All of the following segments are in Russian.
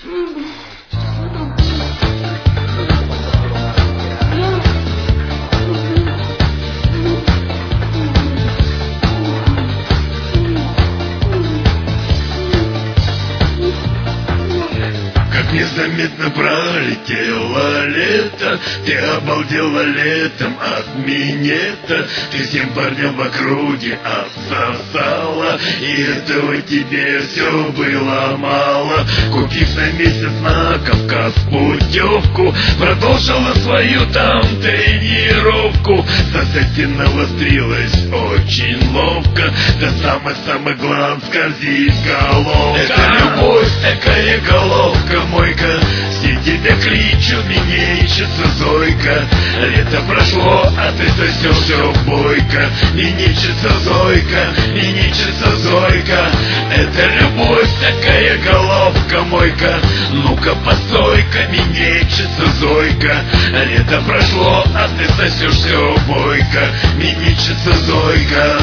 Незаметно пролетело лето, ты обалдела летом от минета. Ты всем парням в округе отсосала, и этого тебе все было мало. Купив на месяц на Кавказ путевку, продолжила свою там тренировку. Соседи навострилась очень ловко, до самых глаз скользит головка. Это любовь, такая головка мойка, все тебя кличут, миничица Зойка. Лето прошло, а ты сосешь все бойко. Миничица Зойка, миничица Зойка. Это любовь, такая головка мойка. Ну-ка постой-ка, миничица Зойка. Лето прошло, а ты сосешь все бойко. Миничица Зойка,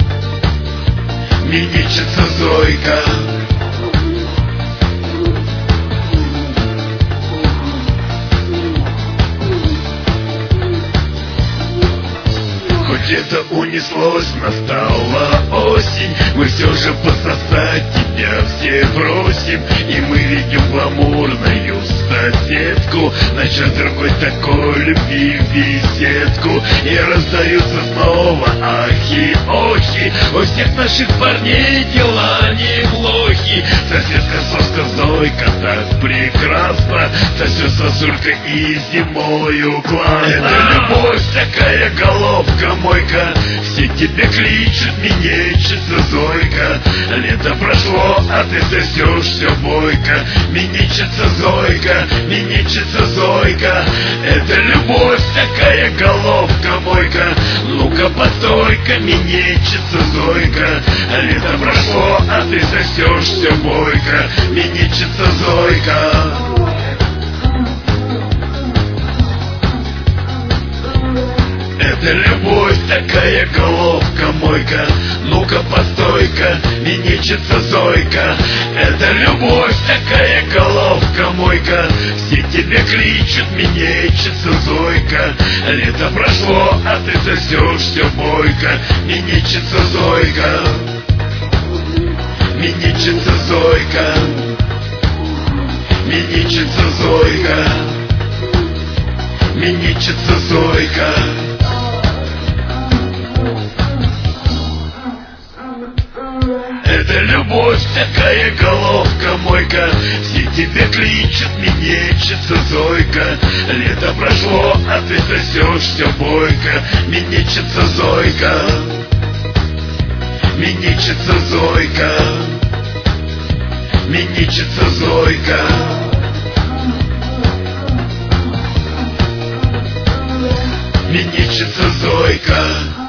миничица Зойка. Где-то унеслось, настала осень, мы все же пососать тебя все бросим. И мы ведем гламурную соседку на час-другой такой любви в беседку. И раздаются снова ахи-охи, у всех наших парней дела неплохи. Соседка соска Зойка так прекрасна, сосет сосулька и зимою классно. Это любовь, такая головка мойка, все тебя кличут, миничица Зойка. Лето прошло, а ты сосешь все бойко. Миничица Зойка, миничица Зойка. Это любовь, такая головка мойка. Ну-ка постой-ка, миничица Зойка. Лето прошло, а ты сосешь все бойко. Миничица Зойка. Это любовь, такая головка мойка. Ну-ка постой-ка, миничица Зойка. Это любовь, такая головка мойка. Все тебя кличут, миничица Зойка. Лето прошло, а ты сосешь все бойко. Миничица Зойка, миничица Зойка. Миничица Зойка, миничица Зойка. Это любовь, такая головка мойка. Все тебя кличут, миничица Зойка. Лето прошло, а ты сосешь все бойко. Миничица Зойка, миничица Зойка. Миничица Зойка. Миничица Зойка.